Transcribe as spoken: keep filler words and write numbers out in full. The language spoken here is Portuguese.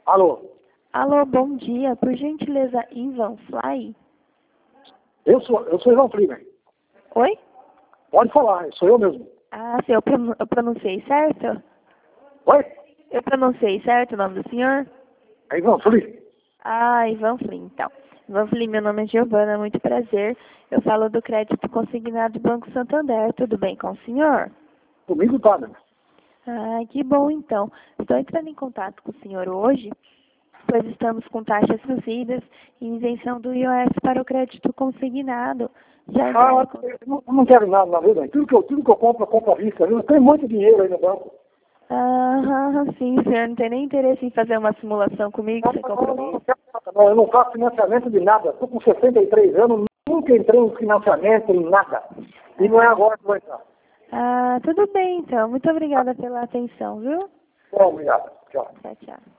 Alô? Alô, bom dia. Por gentileza, Ivan Fly? Eu sou, eu sou Ivan Fly. Oi? Pode falar, sou eu mesmo. Ah, sim, eu, pron eu pronunciei certo? Oi? Eu pronunciei certo o nome do senhor? É Ivan Fly. Ah, Ivan Fly, então. Ivan Fly, meu nome é Giovana, muito prazer. Eu falo do crédito consignado do Banco Santander. Tudo bem com o senhor? Comigo tá, né? Ah, que bom, então. Estou entrando em contato com o senhor hoje, pois estamos com taxas reduzidas e isenção do I O S para o crédito consignado. Já entraram Ah, em contato? eu não, eu não quero nada na vida. Tudo que eu, tudo que eu compro, eu compro à vista. Eu tenho muito dinheiro aí no banco. Ah, sim, o senhor não tem nem interesse em fazer uma simulação comigo Não, sem não, não, não compromisso? quero nada, não. Eu não faço financiamento de nada. Estou com sessenta e três anos, nunca entrei em financiamento, em nada. E não é agora que vou entrar. Ah, tudo bem, então. Muito obrigada pela atenção, viu? Bom, obrigado. Tchau. Tchau, tchau.